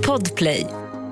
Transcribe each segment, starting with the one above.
Podplay.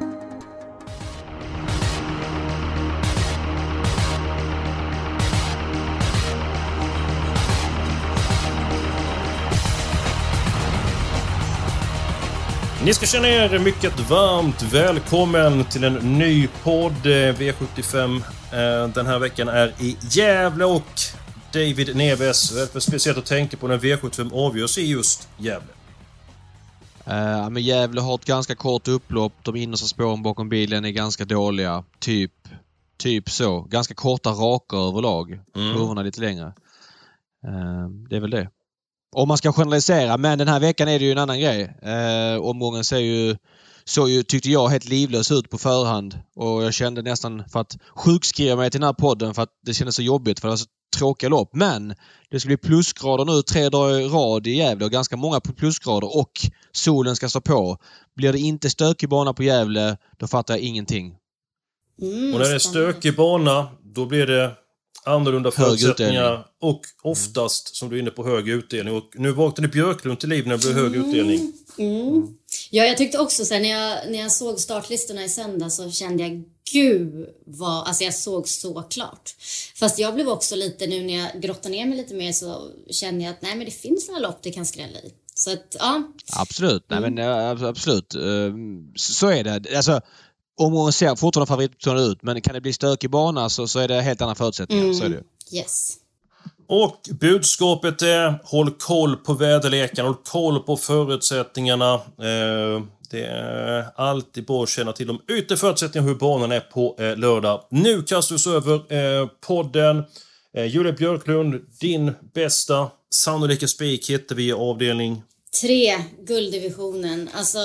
Ni ska känna er mycket varmt välkommen till en ny podd V75. Den här veckan är i Gävle och David Neves. Vad är det speciellt att tänka på när V75 avgörs i just Gävle? Men Gävle har ett ganska kort upplopp. De innersta spåren bakom bilen är ganska dåliga. Typ så. Ganska korta raka överlag. Kurvorna lite längre. Det är väl det. Om man ska generalisera, men den här veckan är det ju en annan grej. Omgången såg ju, tyckte jag, helt livlös ut på förhand. Och jag kände nästan för att sjukskriva mig till den här podden för att det kändes så jobbigt, för det var så tråkiga lopp. Men det ska bli plusgrader nu 3 dagar i rad i Gävle och ganska många plusgrader och solen ska stå på. Blir det inte stökig bana på Gävle, då fattar jag ingenting. Och när det är stökig bana, då blir det annorlunda förutsättningar och oftast, som du är inne på, hög utdelning. Och nu vaknade Björklund till liv när det blev hög utdelning. Ja, jag tyckte också så här, när jag såg startlistorna i söndag så kände jag, gud vad, alltså jag såg så klart. Fast jag blev också lite, nu när jag grottade ner mig lite mer, så kände jag att nej, men det finns några lopp det kan skrälla i. Så att, ja. Absolut, nej men absolut. Så är det. Alltså, omgången ser fortfarande favoritbetonad ut, men kan det bli stökig bana så är det helt andra förutsättningar. Så är det. Yes. Och budskapet är: håll koll på väderleken, håll koll på förutsättningarna. Det är alltid bra att känna till de yttre förutsättningarna, hur banan är på lördag. Nu kastar vi oss över podden. Julia Björklund, din bästa sannolika spik hittar vi i avdelning 3, gulddivisionen. Alltså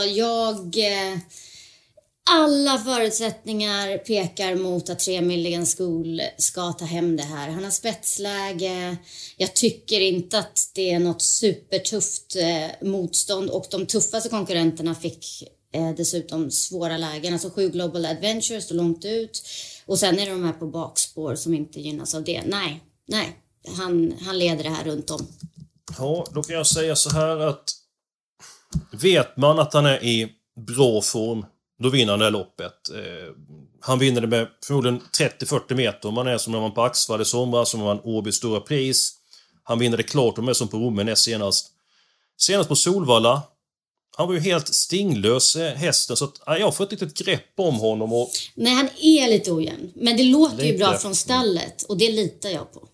alla förutsättningar pekar mot att 3 Milligan School ska ta hem det här. Han har spetsläge. Jag tycker inte att det är något supertufft motstånd. Och de tuffaste konkurrenterna fick dessutom svåra lägen. Alltså 7 Global Adventures och långt ut. Och sen är det de här på bakspår som inte gynnas av det. Nej. Han leder det här runt om. Ja, då kan jag säga så här att vet man att han är i bra form, då vinner han det här loppet. Han vinner det med förmodligen 30-40 meter. Om man är som när man på Axvall i somras, som man Åby stora pris. Han vinner det klart, och med som på Romme näst senast. Senast på Solvalla. Han var ju helt stinglös, hästen. Så att, jag har fått ett grepp om honom. Och nej, han är lite ojämn. Men det låter ju bra från stallet. Och det litar jag på.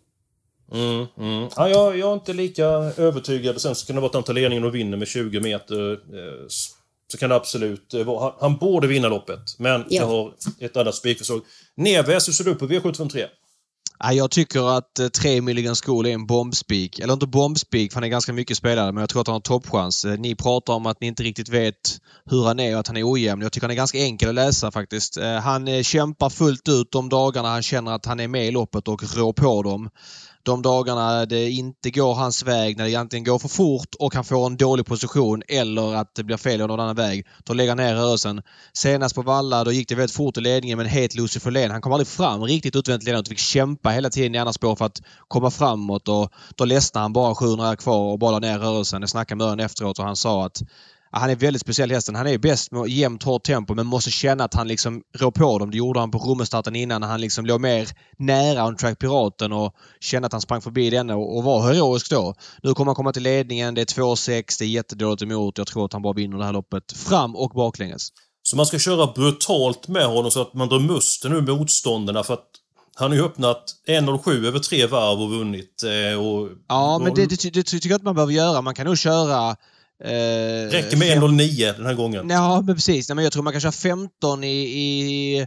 Ja, jag är inte lika övertygad. Sen så kan det vara ett antal ledningen och vinner med 20 meter. Så kan det absolut vara. Han borde vinna loppet. Men jag har ett annat spikförslag. Neves, hur ser du på V753? Jag tycker att 3 Milligan School är en bombspik. Eller inte bombspik, för han är ganska mycket spelare, men jag tror att han har toppchans. Ni pratar om att ni inte riktigt vet hur han är och att han är ojämn. Jag tycker han är ganska enkel att läsa faktiskt. Han kämpar fullt ut de dagarna han känner att han är med i loppet och rår på dem. De dagarna det inte går hans väg, när det egentligen går för fort och han får en dålig position eller att det blir fel av någon annan väg, då lägger han ner rörelsen. Senast på Valla, då gick det väldigt fort i ledningen, men helt Lucifer Lehn. Han kom aldrig fram riktigt utvänt ledningen och fick kämpa hela tiden i andra spår för att komma framåt, och då ledsnade han bara 700 kvar och bara la ner rörelsen. Jag snackade med honom efteråt och han sa att han är väldigt speciell hästen. Han är bäst med jämnt hårt tempo, men måste känna att han liksom rår på dem. Det gjorde han på Rommestarten innan, när han liksom låg mer nära On Track Piraten och kände att han sprang förbi den och var heroisk då. Nu kommer han komma till ledningen. Det är 2,6. Det är jättedåligt emot. Jag tror att han bara vinner det här loppet fram och baklänges. Så man ska köra brutalt med honom så att man drar musten ur motståndarna, för att han har ju öppnat 1,07 över 3 varv och vunnit. Men det tycker jag att man behöver göra. Man kan nog köra räcker med 1,09 den här gången. Ja, men precis. Men jag tror man kan köra 15 i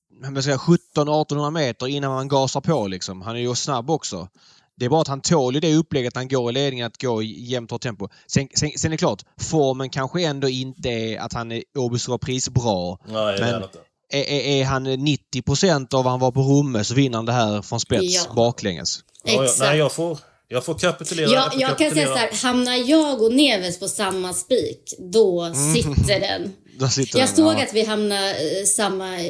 17-1800 meter innan man gasar på liksom. Han är ju snabb också. Det är bara att han tål i det upplägget han går i ledningen, att gå i jämnt hårt tempo. Sen är det klart, formen kanske ändå inte är att han är Åby stora pris bra. Nej, det är inte. Är han 90% av vad han var på Romme, så vinner han det här från spets baklänges. Nej, jag får kapitulera. Jag kan säga så här, hamnar jag och Neves på samma spik, då sitter den. Jag såg att vi hamnar samma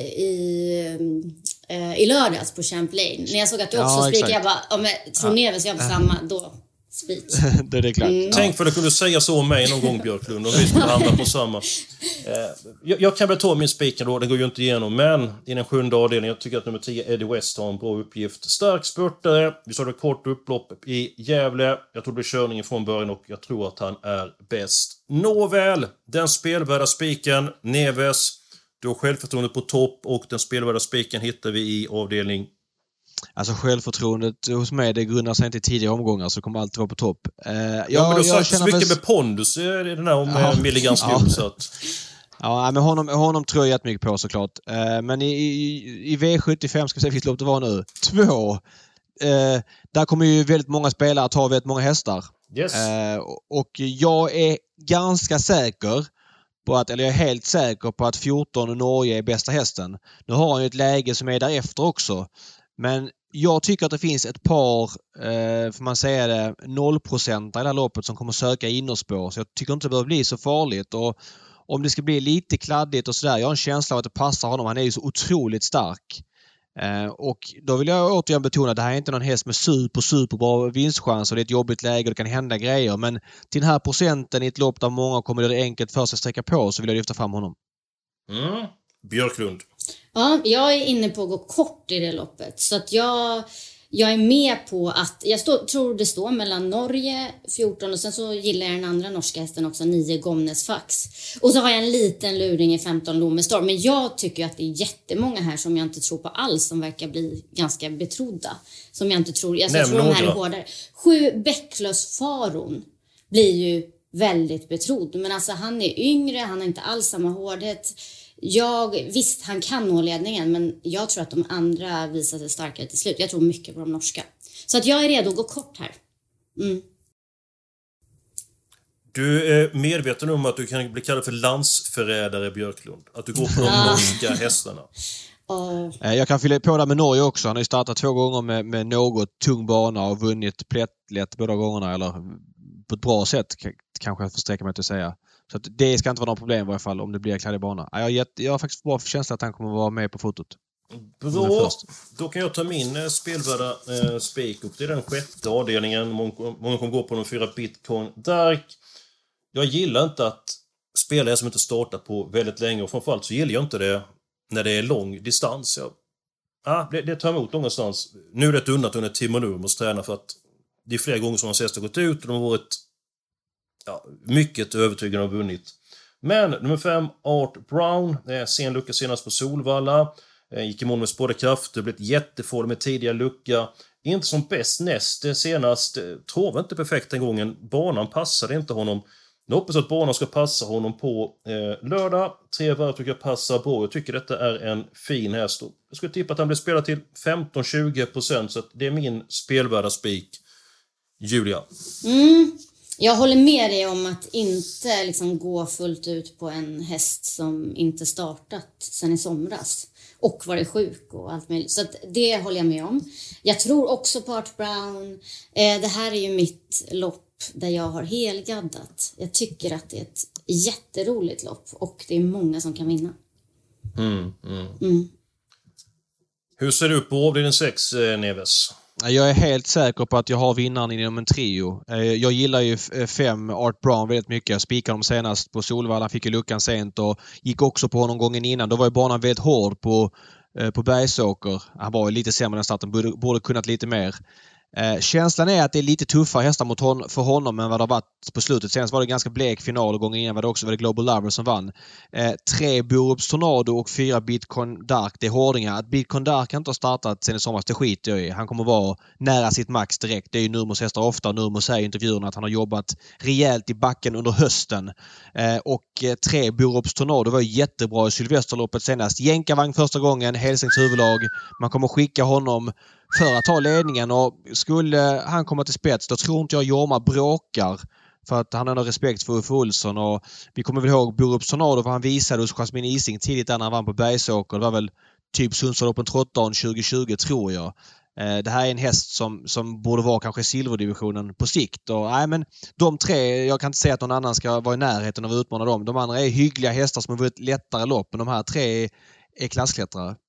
i lördags på Champlain. När jag såg att du också spikade, jag bara, tror Neves jag på samma, då speech. Det är klart. Tänk för att du kunde säga så om mig någon gång, Björklund, om vi skulle hamna på samma. Jag kan väl ta min spik då, det går ju inte igenom, men i den 7:e avdelningen, jag tycker att nummer 10, Eddie West, har en bra uppgift. Stark spurtare, vi sa det kort upplopp i Gävle, jag tror det blir körningen från början och jag tror att han är bäst. Nåväl, den spelvärda spiken, Neves, du har självförtroendet på topp och den spelvärda spiken hittar vi i avdelning. Alltså självförtroendet hos mig, det grundar sig inte i tidiga omgångar, så kommer alltid vara på topp. Men du har sagt så mycket med pondus i den här om Milligan skol, så att... Ja, men honom tror jag jättemycket på såklart. Men i V75 ska vi se vilket lopp det var nu. 2. Där kommer ju väldigt många spelare att ha väldigt många hästar. Yes. Och jag är ganska säker på att, eller jag är helt säker på att 14 Norge är bästa hästen. Nu har han ju ett läge som är därefter också. Men jag tycker att det finns ett par, får man säga det, 0% i det här loppet som kommer söka innerspår. Så jag tycker inte det behöver bli så farligt. Och om det ska bli lite kladdigt och sådär, jag har en känsla av att det passar honom. Han är ju så otroligt stark. Och då vill jag återigen betona att det här är inte någon häst med superbra vinstchans och det är ett jobbigt läge och det kan hända grejer. Men till den här procenten i ett lopp där många kommer att göra det enkelt för sig att sträcka på, så vill jag lyfta fram honom. Björklund. Ja, jag är inne på att gå kort i det loppet. Så att jag är med på att... tror det står mellan Norge 14 och sen så gillar jag den andra norska hästen också, 9 Gomnes Fax. Och så har jag en liten luring i 15 Lomestorm. Men jag tycker att det är jättemånga här som jag inte tror på alls, som verkar bli ganska betrodda. Som jag inte tror... Jag tror de här är hårdare. 7 Bäcklös Faron blir ju väldigt betrodd. Men alltså han är yngre, han har inte alls samma hårdhet. Visst, han kan nå ledningen, men jag tror att de andra visar sig starkare till slut. Jag tror mycket på de norska. Så att jag är redo att gå kort här. Du är medveten om att du kan bli kallad för landsförrädare, Björklund. Att du går på de norska hästarna. Jag kan fylla på det med Norge också. Han har ju startat 2 gånger med något tung bana och vunnit plättlätt båda gångerna. Eller på ett bra sätt, kanske jag får sträcka mig till att säga. Så att det ska inte vara något problem i varje fall om det blir kladdig bana. Jag har faktiskt bra känsla att han kommer vara med på fotot. Bra, då kan jag ta min spelvärda spik upp. Det är den 6:e avdelningen. Många kommer gå på de 4 Bitcoin Dark. Jag gillar inte att spelare som inte startat på väldigt länge, och framförallt så gillar jag inte det när det är lång distans. Det tar emot någonstans. Nu är det ett undantag under Timo Nurmos tränar, för att det är flera gånger som hans hästar gått ut och de har varit mycket övertygande och vunnit. Men nummer 5, Art Brown, sen lucka senast på Solvalla, gick i mål med spårkraft, det blev ett jätteform med tidiga lucka, inte som bäst näst senast, tror jag inte perfekt den gången, banan passade inte honom. Jag hoppas att banan ska passa honom på lördag. 3 varv tycker jag passar bra. Jag tycker detta är en fin häst. Jag skulle tippa att han blir spelad till 15-20%, så att det är min spelvärda spik. Julia. Jag håller med dig om att inte liksom gå fullt ut på en häst som inte startat sen i somras och varit sjuk och allt möjligt. Så att det håller jag med om. Jag tror också på Art Brown. Det här är ju mitt lopp där jag har helgaddat. Jag tycker att det är ett jätteroligt lopp och det är många som kan vinna. Hur ser du upp på avdelning 6, Neves? Jag är helt säker på att jag har vinnaren inom en trio. Jag gillar ju 5 Art Brown väldigt mycket. Jag spikade dem senast på Solvalla, fick ju luckan sent och gick också på honom gången innan. Då var ju banan väldigt hård på Bergsåker. Han var ju lite sämre den starten, borde kunnat lite mer. Känslan är att det är lite tuffare hästar för honom än vad det har varit på slutet. Senast var det ganska blek final och gången innan var det Global Lover som vann. 3 Borups Tornado och 4 Bitcoin Dark, det är hårdingar. Att Bitcoin Dark inte har startat sen i somras, det skiter jag i. Han kommer vara nära sitt max direkt. Det är ju Nurmos hästar ofta. Nurmos säger i intervjuerna att han har jobbat rejält i backen under hösten. Och 3 Borups Tornado var ju jättebra i Sylvesterloppet senast. Jänkarvagn första gången, Helsings huvudlag. Man kommer skicka honom för att ta ledningen, och skulle han komma till spets, då tror inte jag Jorma bråkar, för att han har respekt för Uffe Olsson. Och vi kommer väl ihåg Borups Tornado, för han visade hos Jasmine Ising tidigt där när han vann på Bergsåker. Det var väl typ Sundsvall Open 13 2020 tror jag. Det här är en häst som borde vara kanske silverdivisionen på sikt. Och, men de 3, jag kan inte säga att någon annan ska vara i närheten av att utmana dem. De andra är hyggliga hästar som har vunnit lättare lopp, men de här 3 är klassklättrare.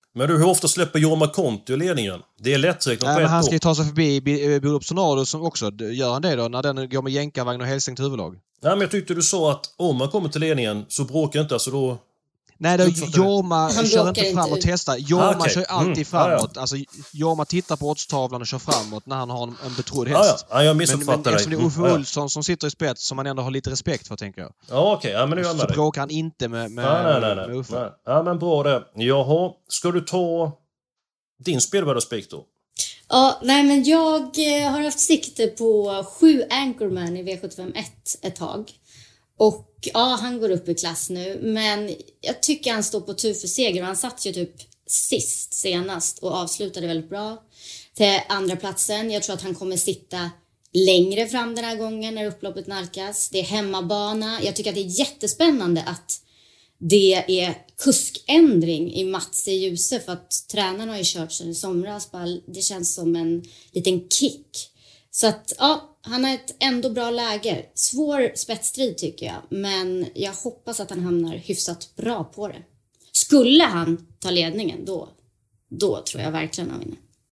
Men du, hur ofta släpper Jorma Kontio ledningen? Det är lätträknat på men ett han år. ska ju ta sig förbi Borup Tornado som också. Gör han det då när den går med jänkarvagn och helstängt huvudlag? Nej, men jag tyckte du sa att om man kommer till ledningen så bråkar inte, alltså då... Nej, då Jorma kör inte fram och testar. Jorma kör alltid framåt. Alltså, Jorma tittar på oddstavlan och kör framåt när han har en betrodd häst. Ja, jag missuppfattar dig. Men eftersom det är Uffe Olsson som sitter i spets som man ändå har lite respekt för, tänker jag. Ja, okej. Ja, men nu är jag med så dig. bråkar han inte med Uffe. Nej. Ja, men bra det. Jaha, ska du ta din spelvärda spik då? Ja, nej men jag har haft sikte på 7 Anchorman i V75-1 ett tag. Och ja, han går upp i klass nu. Men jag tycker han står på tur för seger. Han satt ju typ senast och avslutade väldigt bra till andra platsen. Jag tror att han kommer sitta längre fram den här gången när upploppet nalkas. Det är hemmabana. Jag tycker att det är jättespännande att det är kuskändring i Mats i Ljuse, för att tränarna har ju kört sedan i somras. Det känns som en liten kick. Så att ja, han har ett ändå bra läge. Svår spetsstrid tycker jag, men jag hoppas att han hamnar hyfsat bra på det. Skulle han ta ledningen då tror jag verkligen han vinner.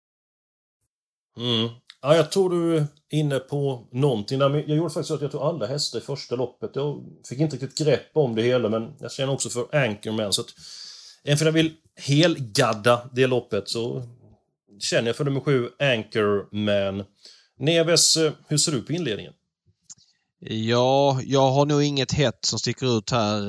Ja, jag tror du är inne på någonting där. Jag gjorde faktiskt så att jag tog alla hästar i första loppet. Jag fick inte riktigt grepp om det hela, men jag känner också för Anchorman. Så att även jag vill helgadda det loppet så känner jag för nummer 7 Anchorman. Neves, hur ser du på inledningen? Ja, jag har nog inget hett som sticker ut här.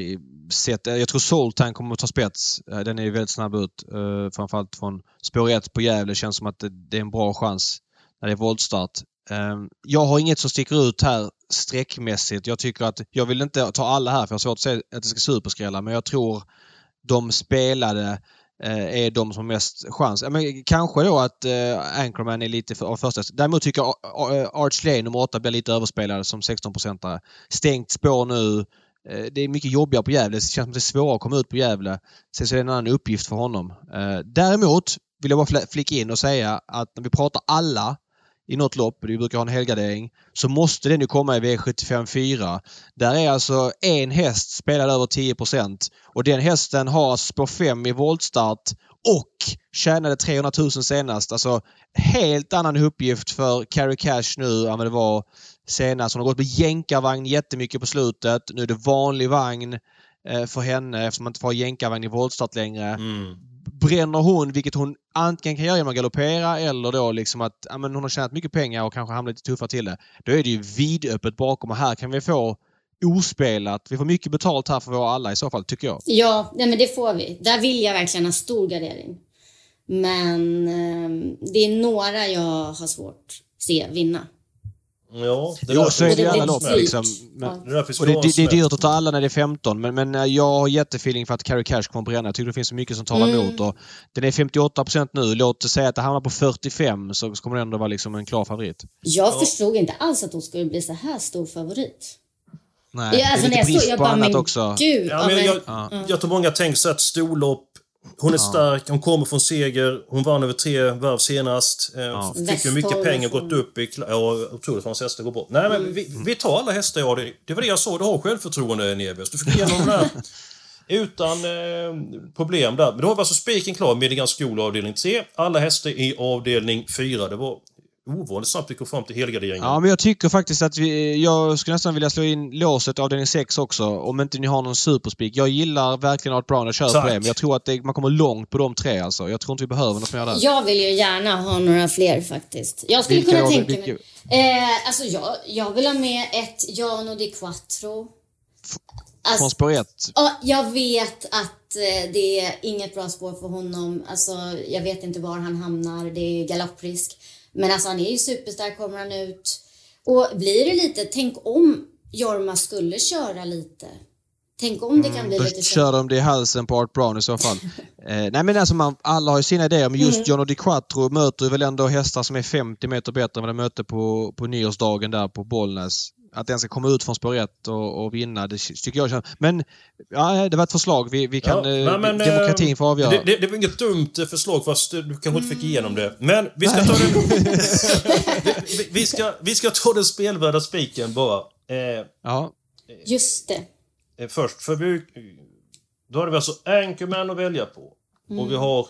Jag tror Soltan kommer att ta spets. Den är ju väldigt snabb ut. Framförallt från spår 1 på Gävle. Känns som att det är en bra chans när det är voltstart. Jag har inget som sticker ut här sträckmässigt. Jag tycker att jag vill inte ta alla här för jag har svårt att säga att det ska superskrälla. Men jag tror de spelade är de som har mest chans. Men kanske då att Anchorman är lite av första. Däremot tycker jag Arch Lane nummer 8 blir lite överspelad som 16%. Stängt spår nu. Det är mycket jobbigare på Gävle. Det känns som att det är svårare att komma ut på Gävle. Sen så är det en annan uppgift för honom. Däremot vill jag bara flika in och säga att när vi pratar alla i något lopp, vi brukar ha en helgardering, så måste den ju komma i V75-4. Där är alltså en häst spelad över 10% och den hästen har spår 5 i voltstart och tjänade 300 000 senast. Alltså helt annan uppgift för Carrie Cash nu än vad det var senast. Hon har gått med jänkarvagn jättemycket på slutet. Nu är det vanlig vagn för henne eftersom man inte får ha jänkarvagn i voltstart längre. Bränner hon, vilket hon antingen kan göra genom att galoppera eller då liksom att hon har tjänat mycket pengar och kanske hamnat lite tuffare till det. Då är det ju vidöppet bakom och här kan vi få ospelat. Vi får mycket betalt här för våra alla i så fall, tycker jag. Ja, nej, men det får vi. Där vill jag verkligen ha stor gardering. Men det är några jag har svårt att se vinna. Ja, så är det i alla lopp liksom. Det är dyrt att ta alla när det är 15. Men jag har jättefeeling för att Carrie Cash kommer bränna. Jag tycker det finns så mycket som talar emot. Och den är 58% nu. Låt oss säga att det hamnar på 45 så kommer det ändå vara liksom en klar favorit. Jag förstod inte alls att hon skulle bli så här stor favorit. Nej, alltså, det är lite brist på annat också. Gud, jag tror många tänker så att storlopp. Hon är stark, hon kommer från seger. Hon vann över 3 varv senast. Fick ju mycket pengar, gått upp i... Jag tror att hans hästar går bort. Nej, men vi tar alla hästar. Ja, det var det jag sa. Du har självförtroende, Neves. Du fick igenom den här utan problem där. Men då har vi alltså spiken klar. Middelgrens skola avdelning 3. Alla hästar i avdelning 4. Det var ovanligt snabbt vi kom fram till helgarderingen. Ja, men jag tycker faktiskt att jag skulle nästan vilja slå in låset avdelning 6 också. Om inte ni har någon superspik. Jag gillar verkligen Art Brown och kör på det. Men jag tror att man kommer långt på de 3 alltså. Jag tror inte vi behöver något mer där. Jag vill ju gärna ha några fler faktiskt. Jag skulle kunna tänka mig... alltså jag vill ha med ett Jano di Quattro. Från spår 1? Ja, jag vet att det är inget bra spår för honom. Alltså, jag vet inte var han hamnar. Det är galopprisk. Men alltså han är ju superstark, kommer han ut. Och blir det lite, tänk om Jorma skulle köra lite. Tänk om det kan bli lite så. Kör de det i halsen på Art Brown i så fall. Nej men alltså alla har ju sina idéer. Men just Jano di Quattro möter ju väl ändå hästar som är 50 meter bättre än vad de möter på nyårsdagen där på Bollnäs. Att den ska komma ut från spår 1 och vinna, det tycker jag. Men ja, det var ett förslag. Vi kan demokratin får avgöra. Det var inget dumt förslag fast du kanske inte fick igenom det. Men vi ska ta vi ska ta den spelvärda spiken bara. Ja. Just det. Först för då har vi alltså Anchorman att välja på. Och vi har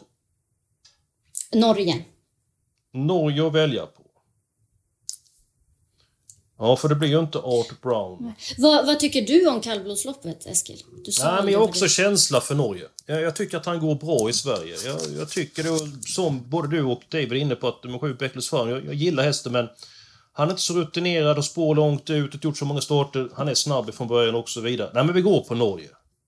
Norge att välja på. Ja, för det blir ju inte Art Brown. Vad tycker du om kallblodsloppet, Eskil? Men jag har också känsla för Norge. Jag tycker att han går bra i Sverige. Jag tycker det, som både du och David är inne på, att de 7 Becklers för. Jag gillar hästen, men han är inte så rutinerad och spår långt ut, inte gjort så många starter. Han är snabb från början och så vidare. Nej, men vi går på Norge.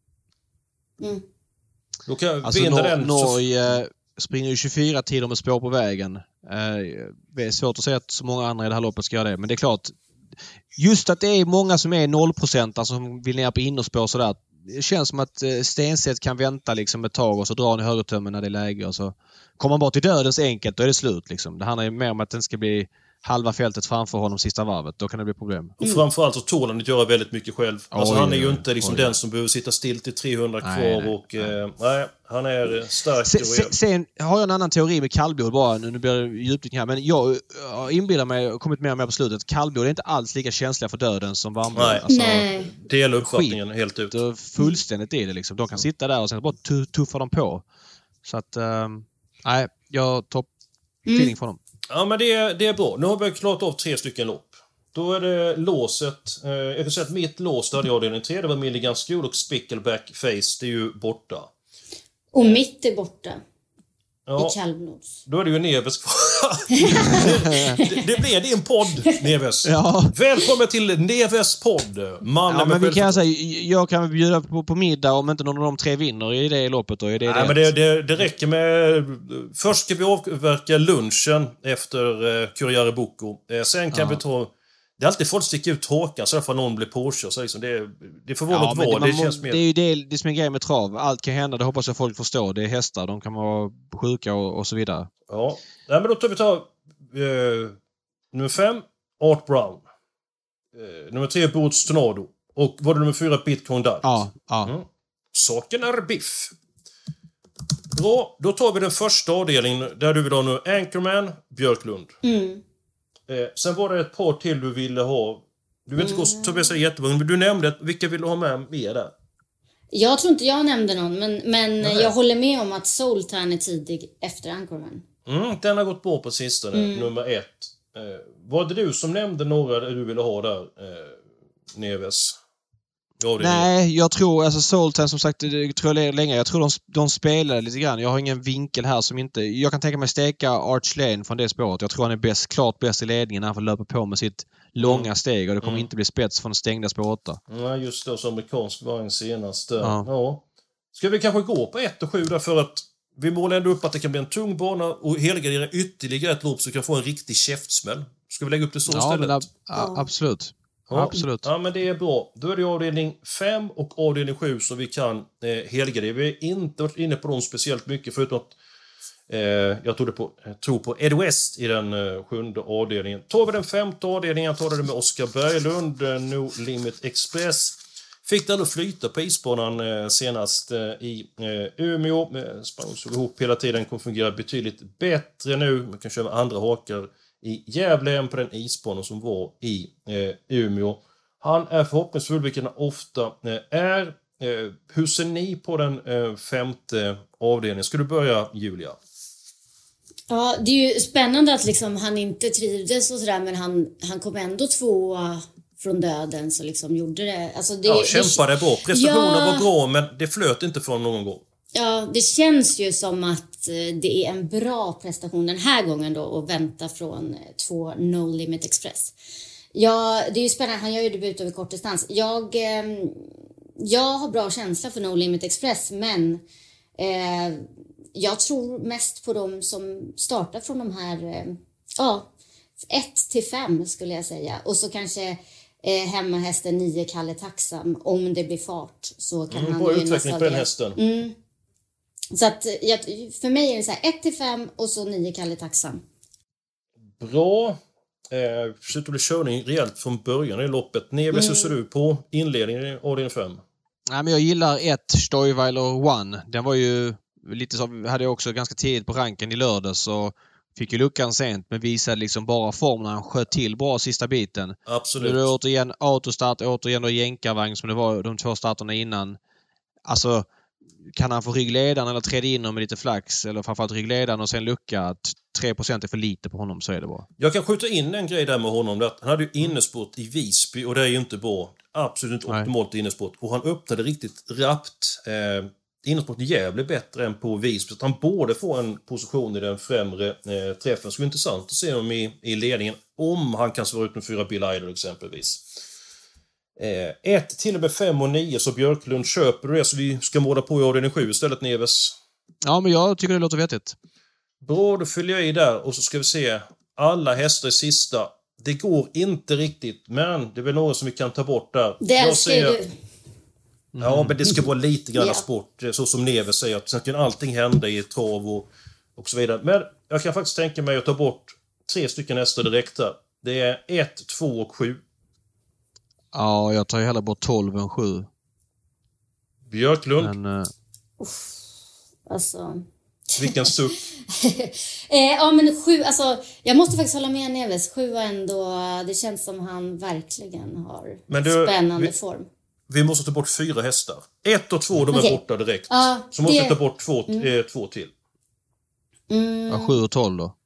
Då kan jag vinna den. Norge springer ju 24 tider med spår på vägen. Det är svårt att säga att så många andra i det här loppet ska göra det. Men det är klart, just att det är många som är 0%, alltså som vill ner på innerspår sådär. Det känns som att Stenset kan vänta liksom ett tag och så drar han i högertömmen när det är läge. Och så kommer man bara till dödens enkelt, då är det slut. Liksom. Det handlar ju mer om att den ska bli halva fältet framför honom sista varvet. Då kan det bli problem. Och framförallt så tål han att göra väldigt mycket själv. Alltså han är ju inte liksom den som behöver sitta still till 300 kvar. Nej, han är stark. Sen har jag en annan teori med kallblod bara. Nu blir det djupdykning här. Men jag inbillar mig, och kommit mer och mer på slutet, kallblod är inte alls lika känsliga för döden som varmblod. Nej, alltså, delar uppfattningen helt ut. Fullständigt i det liksom. De kan sitta där och sen bara tuffa dem på. Så att, nej, jag topp feeling för dem. Ja, men det är bra. Nu har vi klarat av 3 stycken lopp. Då är det låset. Jag kan säga att mitt lås där hade jag avdelning 3. Det var Milligan School och Spickleback Face. Det är ju borta. Och mitt är borta. Ja, i kallblods. Då är det ju Neves kvar. det blir din podd, Neves. Ja. Välkommen till Neves podd. Men vi kan säga, jag kan bjuda på middag om inte någon av de 3 vinner i det loppet. Då är det. Nej, men det räcker med... Först ska vi avverka lunchen efter Kurriere Bocco. Sen kan vi ta... Det är alltid folk sticker ut hakan så därför någon blir påkörd. Så liksom det får vara något val. Det känns mer... Det är ju det som är grejen med trav. Allt kan hända, det hoppas jag folk förstår. Det är hästar, de kan vara sjuka och så vidare. Ja, nej, men då tar vi nummer 5, Art Brown. Nummer 3, Boots Tornado. Och var det nummer 4, Bitcoin Dart? Ja. Saken är biff. Bra, då tar vi den första avdelningen där du vill ha nu Anchorman, Björklund. Sen var det ett par till du ville ha. Du vill inte gå så så jättebra, men du nämnde vilka vill du ha med mer där? Jag tror inte jag nämnde någon, men jag håller med om att Sultan är tidig efter Anchorman. Den har gått bra på sistone, nummer 1. Var det du som nämnde några du ville ha där, Neves? Nej, jag tror, alltså Sultan som sagt, det tror jag länge. Jag tror de spelar lite grann. Jag har ingen vinkel här som inte... Jag kan tänka mig steka Arch Lane från det spåret. Jag tror han är klart bäst i ledningen när han får löpa på med sitt långa steg. Och det kommer inte bli spets från stängda spår 8. Nej, just det. Som amerikansk vagn senast. Ja. Ska vi kanske gå på 1 och 7 där, för att vi målar ändå upp att det kan bli en tung bana och helgardera ytterligare ett lopp så kan få en riktig käftsmäll. Ska vi lägga upp det så istället? Absolut. Ja, absolut. Ja, men det är bra. Då är det avdelning 5 och avdelning 7 så vi kan helgardera. Vi har inte varit inne på dem speciellt mycket förutom att jag tror på Ed West i den 7:e avdelningen. Tar vi den 5:e avdelningen, tar det med Oskar Berglund, No Limit Express. Fick den att flyta på isbanan senast i Umeå. Såg ihop hela tiden, kommer fungera betydligt bättre nu. Man kan köra andra hakar i Gävle än på den isbanan som var i Umeå. Han är förhoppningsfull, vilket han ofta är. Hur ser ni på den 5:e avdelningen? Ska du börja, Julia? Ja, det är ju spännande att liksom han inte trivdes och sådär, men han kom ändå 2 från döden, så liksom gjorde det. Alltså kämpade bra. Prestationen var bra, men det flöt inte från någon gång. Ja, det känns ju som att det är en bra prestation den här gången då att vänta från 2 No Limit Express. Ja, det är ju spännande. Han gör ju debut över kortdistans. Jag har bra känsla för No Limit Express, men jag tror mest på dem som startar från de här 1-5 skulle jag säga. Och så kanske hemmahästen 9 Kalle Tacksam, om det blir fart så kan han ju utveckling på den hästen. Så att för mig är det så här 1-5 och så 9 Kalle Tacksam. Bra. Försökte bli körning rejält från början i loppet. Neves, hur ser du på inledningen i avdelning 5? Nej, men jag gillar 1 Stoiweiler One. Den var ju lite så, hade jag också ganska tidigt på ranken i lördags, så fick ju luckan sent, men visade liksom bara form när han sköt till bra sista biten. Absolut. Nu är det återigen autostart, återigen då jänkarvagn som det var de 2 starterna innan. Alltså, kan han få ryggledaren eller träda in med lite flax eller framförallt ryggledaren och sen lucka att 3% är för lite på honom, så är det bra. Jag kan skjuta in en grej där med honom. Han hade ju innesport i Visby och det är ju inte bra. Absolut inte optimalt innesport. Och han öppnade riktigt rappt. Innesport i Gävle bättre än på Visby. Så han borde få en position i den främre träffen. Så det är intressant att se honom i ledningen. Om han kan svara ut med 4 Bill Idol exempelvis. 1 till och med 5 och 9 så Björklund köper det, så vi ska måla på i avdelning 7 istället, Neves. Ja, men jag tycker det låter vettigt. Bra, då fyller jag i där och så ska vi se alla hästar i sista. Det går inte riktigt, men det är väl något som vi kan ta bort där. Det älskar du. Ja, men det ska vara lite grann sport, så som Neves säger, att sen kan allting hända i trav och så vidare. Men jag kan faktiskt tänka mig att ta bort 3 stycken hästar direkt där. Det är 1, 2 och 7. Ja, jag tar ju hellre bort 12 än 7. Björklund. Men, alltså... Vilken suck. Ja, men 7, alltså... Jag måste faktiskt hålla med Neves. 7 var ändå... Det känns som han verkligen har spännande form. Vi måste ta bort 4 hästar. 1 och 2, de är borta direkt. Så måste vi ta bort 2 till. Ja, 7 och 12 då.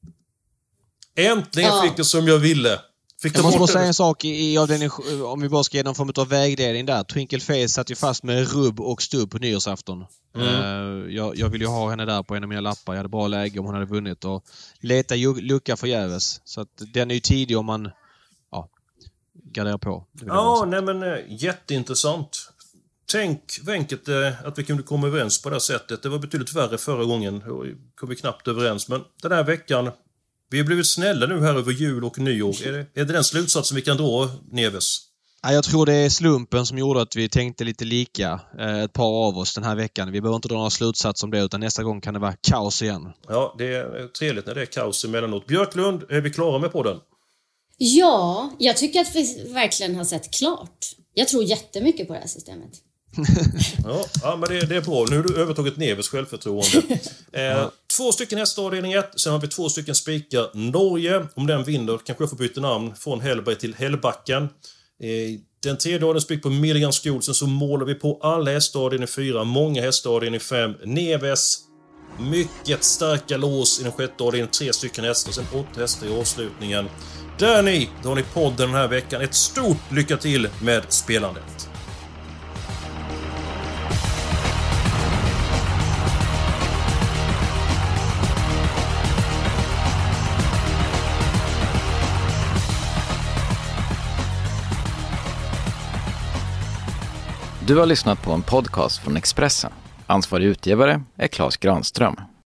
Äntligen fick det som jag ville. Jag måste bara säga en sak i avdelning, om vi bara ska ge någon form av vägdelning där. Twinkle Face satt ju fast med rubb och stubb på nyårsafton. Jag vill ju ha henne där på en av mina lappar. Jag hade bra läge om hon hade vunnit och leta lucka förgäves. Så att den är ju tidig om man garderar på. Ja, nej men jätteintressant. Tänk, Wenket, att vi kunde komma överens på det här sättet. Det var betydligt värre förra gången. Vi kom knappt överens. Men den här veckan, vi har blivit snälla nu här över jul och nyår. Är det den slutsatsen vi kan dra, Neves? Ja, jag tror det är slumpen som gjorde att vi tänkte lite lika, ett par av oss den här veckan. Vi behöver inte dra några slutsatser om det, utan nästa gång kan det vara kaos igen. Ja, det är trevligt när det är kaos emellanåt. Björklund, är vi klara med podden? Ja, jag tycker att vi verkligen har sett klart. Jag tror jättemycket på det här systemet. Ja, men det är bra. Nu har du övertagit Neves självförtroende. 2 stycken hästavdelning 1. Sen har vi 2 stycken spikar. Norge, om den vinner, kanske jag får byta namn från Hellberg till Hellbacken. Den tredje avdelningen spik på Milligan School. Sen så målar vi på alla hästavdelning 4. Många hästavdelning 5. Neves, mycket starka lås i den sjätte avdelningen. 3 stycken hästar. Sen 8 hästar i avslutningen. Där då har ni podden den här veckan. Ett stort lycka till med spelandet. Du har lyssnat på en podcast från Expressen. Ansvarig utgivare är Claes Granström.